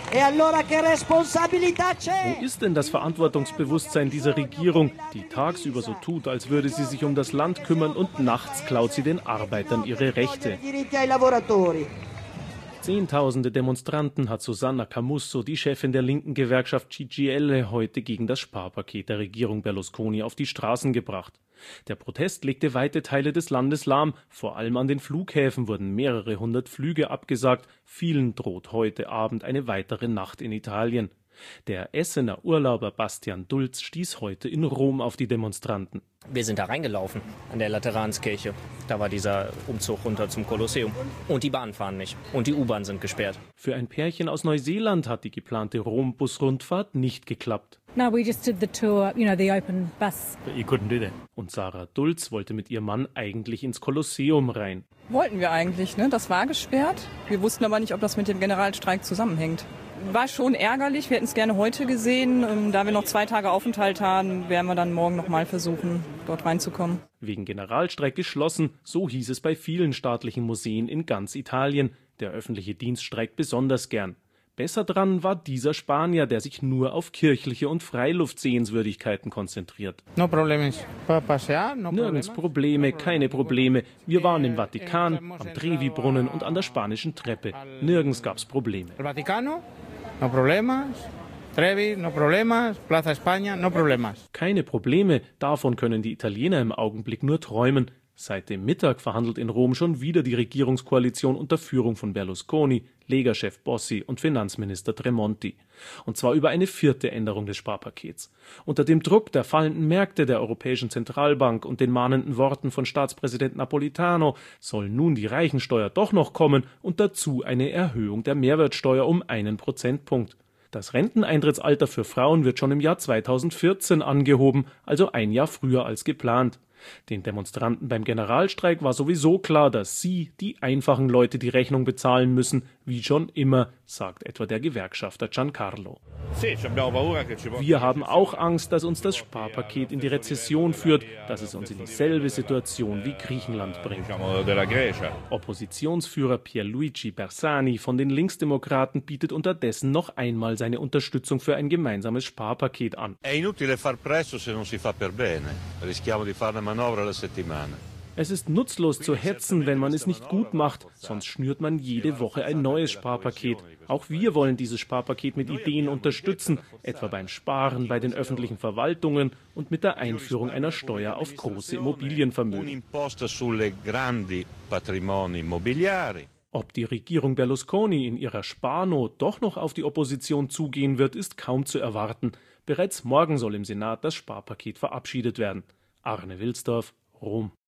Wo ist denn das Verantwortungsbewusstsein dieser Regierung, die tagsüber so tut, als würde sie sich um das Land kümmern und nachts klaut sie den Arbeitern ihre Rechte? Zehntausende Demonstranten hat Susanna Camusso, die Chefin der linken Gewerkschaft CGIL, heute gegen das Sparpaket der Regierung Berlusconi auf die Straßen gebracht. Der Protest legte weite Teile des Landes lahm. Vor allem an den Flughäfen wurden mehrere hundert Flüge abgesagt. Vielen droht heute Abend eine weitere Nacht in Italien. Der Essener Urlauber Bastian Dulz stieß heute in Rom auf die Demonstranten. Wir sind da reingelaufen an der Lateranskirche. Da war dieser Umzug runter zum Kolosseum. Und die Bahnen fahren nicht. Und die U-Bahn sind gesperrt. Für ein Pärchen aus Neuseeland hat die geplante Rom-Bus-Rundfahrt nicht geklappt. No, we just did the tour, the open bus. But you couldn't do that. Und Sarah Dulz wollte mit ihrem Mann eigentlich ins Kolosseum rein. Wollten wir eigentlich, ne? Das war gesperrt. Wir wussten aber nicht, ob das mit dem Generalstreik zusammenhängt. War schon ärgerlich, wir hätten es gerne heute gesehen. Da wir noch 2 Tage Aufenthalt haben, werden wir dann morgen noch mal versuchen, dort reinzukommen. Wegen Generalstreik geschlossen, so hieß es bei vielen staatlichen Museen in ganz Italien. Der öffentliche Dienst streikt besonders gern. Besser dran war dieser Spanier, der sich nur auf kirchliche und Freiluftsehenswürdigkeiten konzentriert. Nirgends Probleme, keine Probleme. Wir waren im Vatikan, am Trevi-Brunnen und an der Spanischen Treppe. Nirgends gab's Probleme. No problemas. Trevi, no problemas. Plaza España, no problemas. Keine Probleme, davon können die Italiener im Augenblick nur träumen. Seit dem Mittag verhandelt in Rom schon wieder die Regierungskoalition unter Führung von Berlusconi, Lega-Chef Bossi und Finanzminister Tremonti. Und zwar über eine 4. Änderung des Sparpakets. Unter dem Druck der fallenden Märkte der Europäischen Zentralbank und den mahnenden Worten von Staatspräsident Napolitano soll nun die Reichensteuer doch noch kommen und dazu eine Erhöhung der Mehrwertsteuer um 1 Prozentpunkt. Das Renteneintrittsalter für Frauen wird schon im Jahr 2014 angehoben, also ein Jahr früher als geplant. Den Demonstranten beim Generalstreik war sowieso klar, dass sie, die einfachen Leute, die Rechnung bezahlen müssen, wie schon immer, sagt etwa der Gewerkschafter Giancarlo. Wir haben auch Angst, dass uns das Sparpaket in die Rezession führt, dass es uns in dieselbe Situation wie Griechenland bringt. Oppositionsführer Pierluigi Bersani von den Linksdemokraten bietet unterdessen noch einmal seine Unterstützung für ein gemeinsames Sparpaket an. Es ist nutzlos zu hetzen, wenn man es nicht gut macht, sonst schnürt man jede Woche ein neues Sparpaket. Auch wir wollen dieses Sparpaket mit Ideen unterstützen, etwa beim Sparen bei den öffentlichen Verwaltungen und mit der Einführung einer Steuer auf große Immobilienvermögen. Ob die Regierung Berlusconi in ihrer Sparnot doch noch auf die Opposition zugehen wird, ist kaum zu erwarten. Bereits morgen soll im Senat das Sparpaket verabschiedet werden. Arne Wilsdorf, Rom.